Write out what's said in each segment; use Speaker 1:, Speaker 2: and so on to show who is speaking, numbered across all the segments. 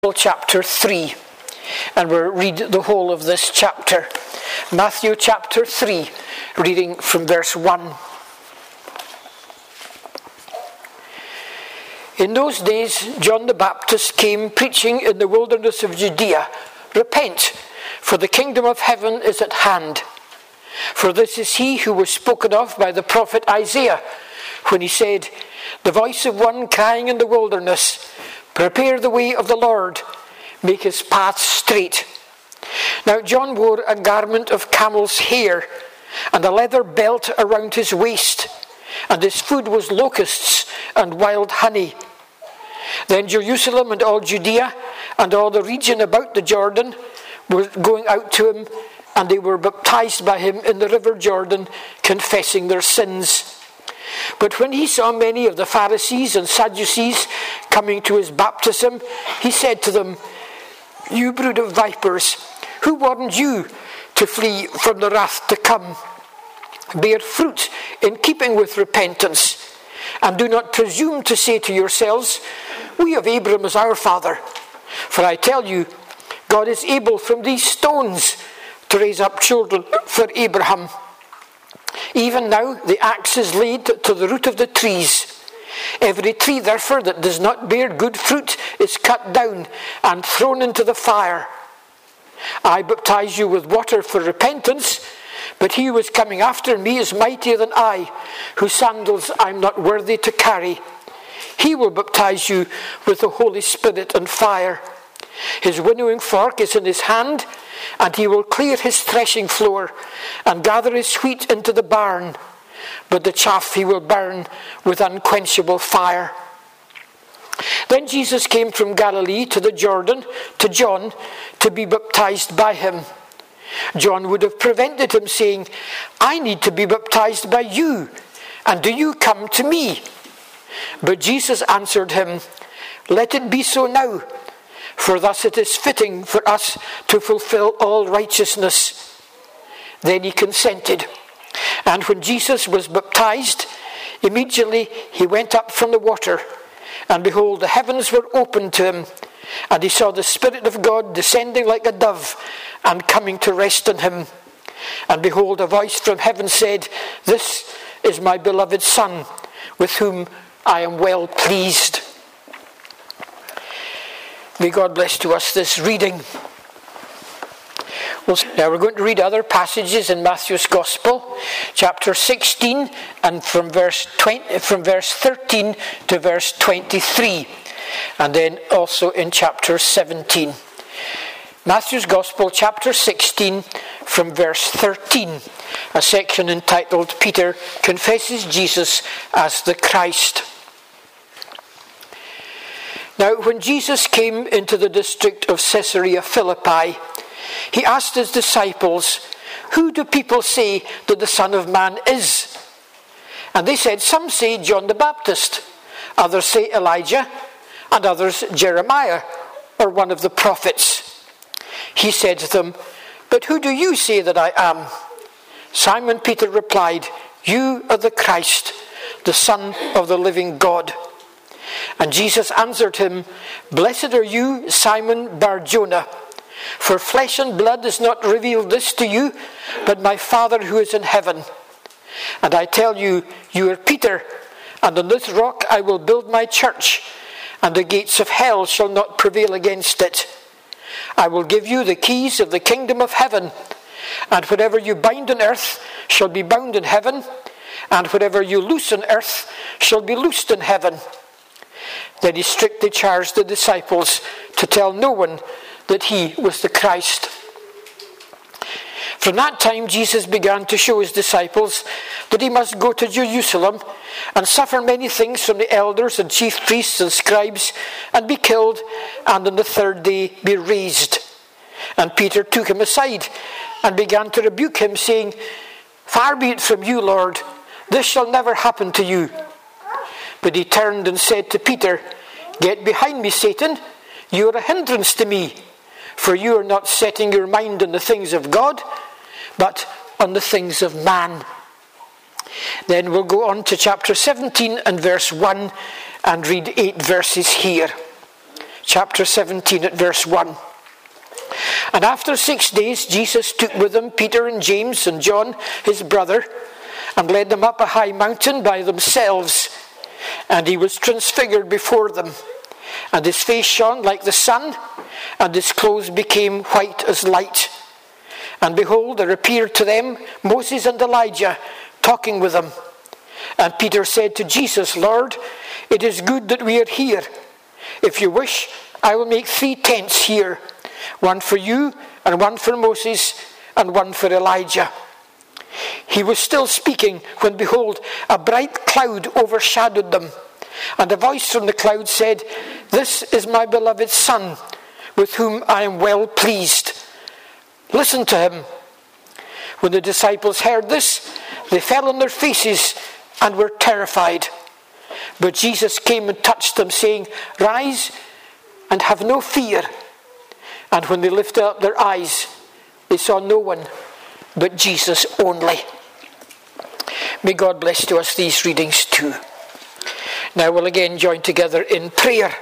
Speaker 1: chapter 3, and we'll read the whole of this chapter. Matthew chapter 3, reading from verse 1. In those days, John the Baptist came preaching in the wilderness of Judea, "Repent, for the kingdom of heaven is at hand. For this is he who was spoken of by the prophet Isaiah, when he said, the voice of one crying in the wilderness, prepare the way of the Lord, make his paths straight. Now John wore a garment of camel's hair, and a leather belt around his waist, and his food was locusts and wild honey. Then Jerusalem and all Judea and all the region about the Jordan were going out to him, and they were baptized by him in the river Jordan, confessing their sins. But when he saw many of the Pharisees and Sadducees coming to his baptism, he said to them, You brood of vipers, who warned you to flee from the wrath to come? Bear fruit in keeping with repentance, and do not presume to say to yourselves, We have Abraham as our father. For I tell you, God is able from these stones to raise up children for Abraham. Even now the axe is laid to the root of the trees. Every tree, therefore, that does not bear good fruit is cut down and thrown into the fire. I baptize you with water for repentance, but he who is coming after me is mightier than I, whose sandals I am not worthy to carry. He will baptize you with the Holy Spirit and fire. His winnowing fork is in his hand, and he will clear his threshing floor and gather his wheat into the barn, but the chaff he will burn with unquenchable fire. Then Jesus came from Galilee to the Jordan to John to be baptized by him. John would have prevented him, saying, I need to be baptized by you, and do you come to me? But Jesus answered him, Let it be so now, for thus it is fitting for us to fulfill all righteousness. Then he consented. And when Jesus was baptized, immediately he went up from the water, and behold, the heavens were opened to him, and he saw the Spirit of God descending like a dove and coming to rest on him. And behold, a voice from heaven said, This is my beloved Son, with whom I am well pleased. May God bless to us this reading. Now we're going to read other passages in Matthew's Gospel, chapter 16, and from verse 13 to verse 23, and then also in chapter 17. Matthew's Gospel, chapter 16, from verse 13, a section entitled Peter Confesses Jesus as the Christ. Now, when Jesus came into the district of Caesarea Philippi, he asked his disciples, Who do people say that the Son of Man is? And they said, Some say John the Baptist, others say Elijah, and others Jeremiah, or one of the prophets. He said to them, But who do you say that I am? Simon Peter replied, You are the Christ, the Son of the living God. And Jesus answered him, Blessed are you, Simon Bar-Jonah, for flesh and blood has not revealed this to you, but my Father who is in heaven. And I tell you, you are Peter, and on this rock I will build my church, and the gates of hell shall not prevail against it. I will give you the keys of the kingdom of heaven, and whatever you bind on earth shall be bound in heaven, and whatever you loose on earth shall be loosed in heaven. Then he strictly charged the disciples to tell no one that he was the Christ. From that time Jesus began to show his disciples that he must go to Jerusalem and suffer many things from the elders and chief priests and scribes, and be killed, and on the third day be raised. And Peter took him aside and began to rebuke him, saying, Far be it from you, Lord, this shall never happen to you. But he turned and said to Peter, Get behind me, Satan, you are a hindrance to me, for you are not setting your mind on the things of God, but on the things of man. Then we'll go on to chapter 17 and verse 1 and read 8 verses here. chapter 17 at verse 1. And after 6 days, Jesus took with him Peter and James and John, his brother, and led them up a high mountain by themselves. And he was transfigured before them. And his face shone like the sun, and his clothes became white as light. And behold, there appeared to them Moses and Elijah talking with them. And Peter said to Jesus, Lord, it is good that we are here. If you wish, I will make 3 tents here, one for you, and one for Moses, and one for Elijah. He was still speaking when, behold, a bright cloud overshadowed them. And a voice from the cloud said, This is my beloved Son, with whom I am well pleased. Listen to him. When the disciples heard this, they fell on their faces and were terrified. But Jesus came and touched them, saying, Rise and have no fear. And when they lifted up their eyes, they saw no one but Jesus only. May God bless to us these readings too. Now we'll again join together in prayer.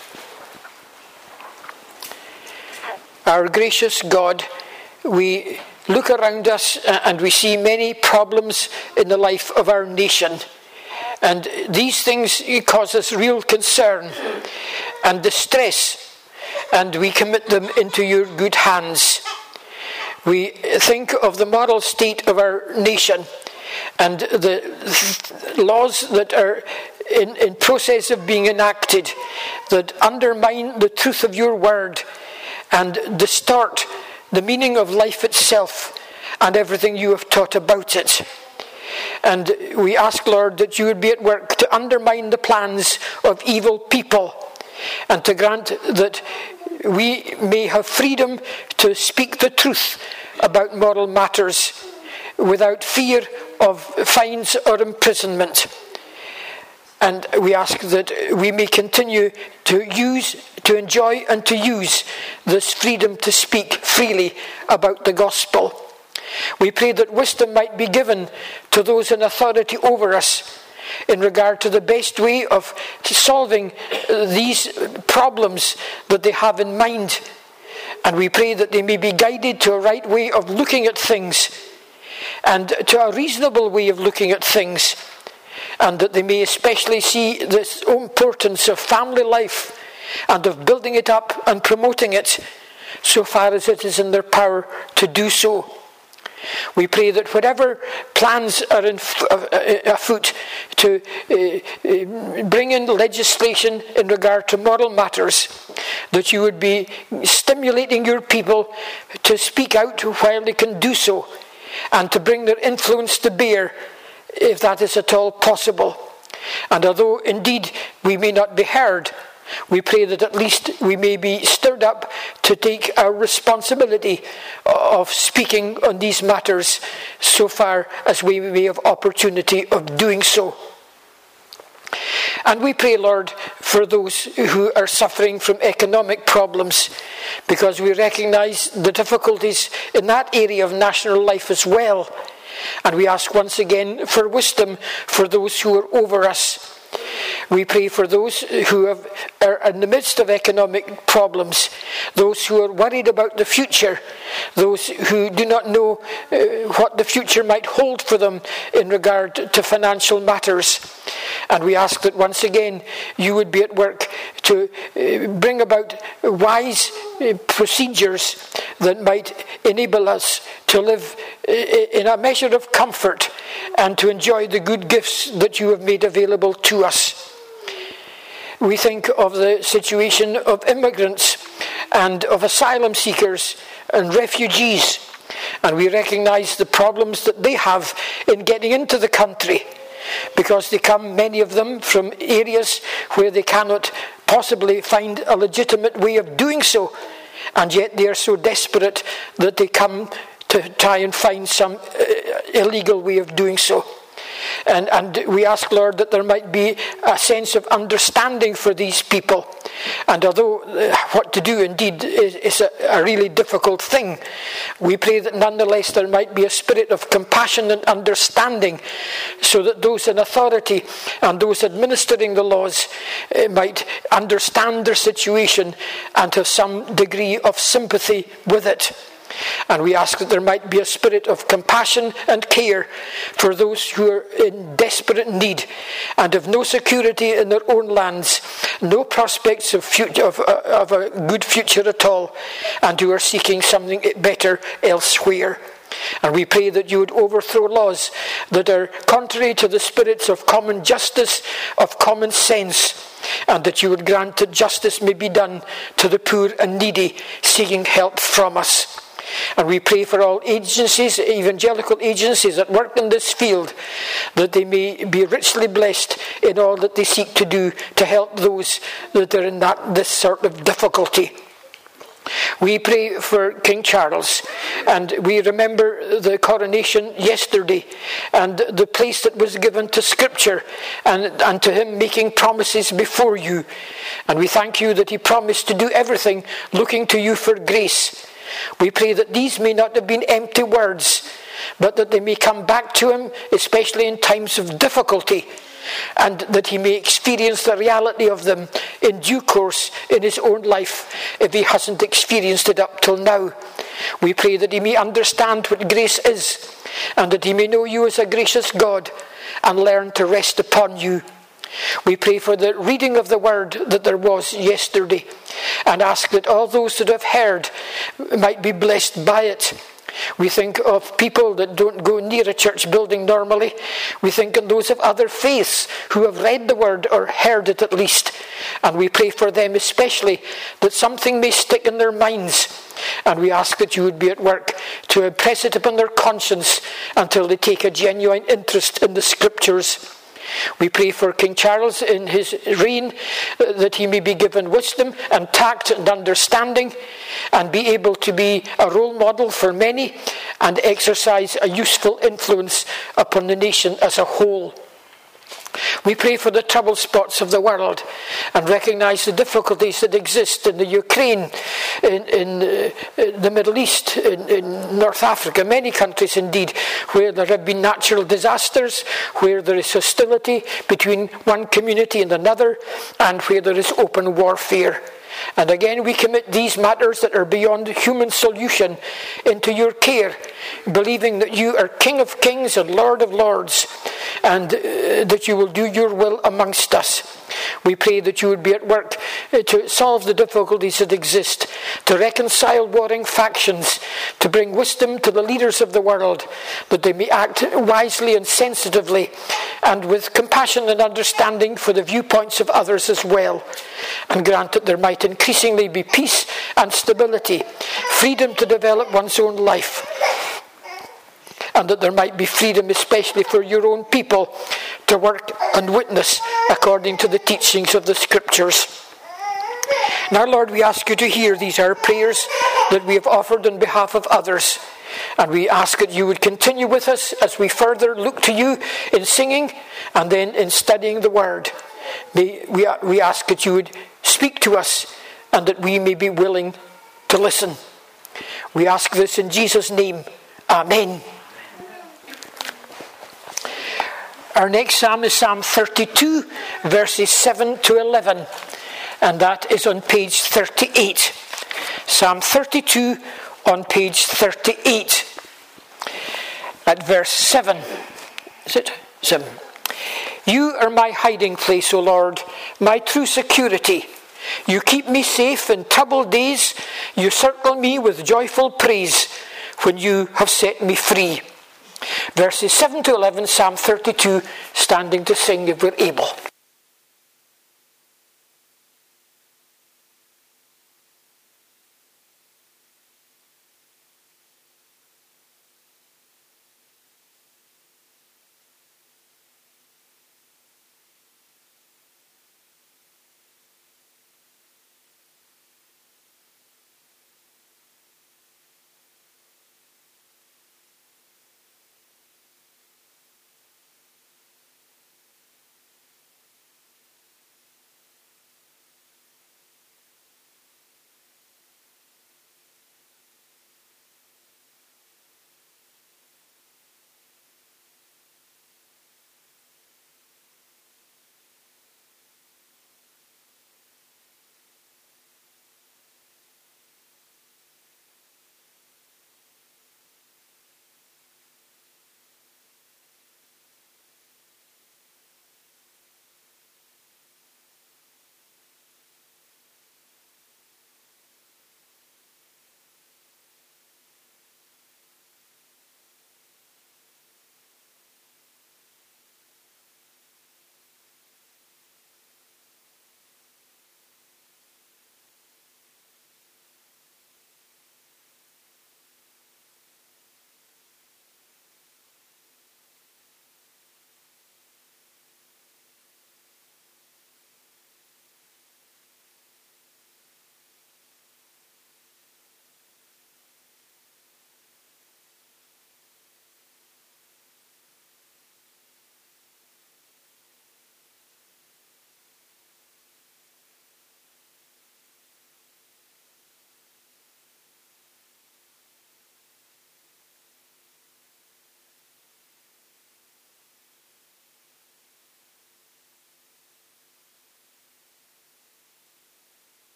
Speaker 1: Our gracious God, we look around us and we see many problems in the life of our nation. And these things cause us real concern and distress, and we commit them into your good hands. We think of the moral state of our nation and the laws that are in process of being enacted that undermine the truth of your word and distort the meaning of life itself and everything you have taught about it. And we ask, Lord, that you would be at work to undermine the plans of evil people and to grant that we may have freedom to speak the truth about moral matters without fear of fines or imprisonment. And we ask that we may continue to enjoy and to use this freedom to speak freely about the gospel. We pray that wisdom might be given to those in authority over us in regard to the best way of solving these problems that they have in mind. And we pray that they may be guided to a right way of looking at things and to a reasonable way of looking at things, and that they may especially see the importance of family life and of building it up and promoting it so far as it is in their power to do so. We pray that whatever plans are afoot to bring in legislation in regard to moral matters, that you would be stimulating your people to speak out while they can do so, and to bring their influence to bear if that is at all possible. And although indeed we may not be heard, we pray that at least we may be stirred up to take our responsibility of speaking on these matters so far as we may have opportunity of doing so. And we pray, Lord, for those who are suffering from economic problems, because we recognize the difficulties in that area of national life as well. And we ask once again for wisdom for those who are over us. We pray for those who are in the midst of economic problems, those who are worried about the future, those who do not know what the future might hold for them in regard to financial matters. And we ask that once again you would be at work to bring about wise procedures that might enable us to live in a measure of comfort and to enjoy the good gifts that you have made available to us. We think of the situation of immigrants and of asylum seekers and refugees, and we recognize the problems that they have in getting into the country, because they come, many of them, from areas where they cannot possibly find a legitimate way of doing so, and yet they are so desperate that they come to try and find some illegal way of doing so. And we ask, Lord, that there might be a sense of understanding for these people. And although what to do indeed is a really difficult thing, we pray that nonetheless there might be a spirit of compassion and understanding, so that those in authority and those administering the laws might understand their situation and have some degree of sympathy with it. And we ask that there might be a spirit of compassion and care for those who are in desperate need and have no security in their own lands, no prospects of a good future at all, and who are seeking something better elsewhere. And we pray that you would overthrow laws that are contrary to the spirits of common justice, of common sense, and that you would grant that justice may be done to the poor and needy seeking help from us. And we pray for all agencies, evangelical agencies that work in this field, that they may be richly blessed in all that they seek to do to help those that are in this sort of difficulty. We pray for King Charles, and we remember the coronation yesterday and the place that was given to Scripture and to him making promises before you. And we thank you that he promised to do everything looking to you for grace. We pray that these may not have been empty words, but that they may come back to him, especially in times of difficulty, and that he may experience the reality of them in due course in his own life if he hasn't experienced it up till now. We pray that he may understand what grace is, and that he may know you as a gracious God and learn to rest upon you. We pray for the reading of the word that there was yesterday, and ask that all those that have heard might be blessed by it. We think of people that don't go near a church building normally. We think of those of other faiths who have read the word or heard it at least. And we pray for them especially that something may stick in their minds. And we ask that you would be at work to impress it upon their conscience until they take a genuine interest in the Scriptures. We pray for King Charles in his reign, that he may be given wisdom and tact and understanding, and be able to be a role model for many and exercise a useful influence upon the nation as a whole. We pray for the troubled spots of the world and recognize the difficulties that exist in the Ukraine, in the Middle East, in North Africa, many countries indeed, where there have been natural disasters, where there is hostility between one community and another, and where there is open warfare. And again, we commit these matters that are beyond human solution into your care, believing that you are King of Kings and Lord of Lords, and that you will do your will amongst us. We pray that you would be at work to solve the difficulties that exist, to reconcile warring factions, to bring wisdom to the leaders of the world, that they may act wisely and sensitively, and with compassion and understanding for the viewpoints of others as well, and grant that there might increasingly be peace and stability, freedom to develop one's own life, and that there might be freedom especially for your own people to work and witness according to the teachings of the Scriptures. Now, Lord, we ask you to hear these our prayers that we have offered on behalf of others, and we ask that you would continue with us as we further look to you in singing and then in studying the Word. We ask that you would speak to us and that we may be willing to listen. We ask this in Jesus' name. Amen. Our next psalm is Psalm 32, verses 7 to 11, and that is on page 38. Psalm 32 on page 38, at verse 7. Is it? 7. You are my hiding place, O Lord, my true security. You keep me safe in troubled days. You circle me with joyful praise when you have set me free. Verses 7 to 11, Psalm 32, standing to sing if we're able.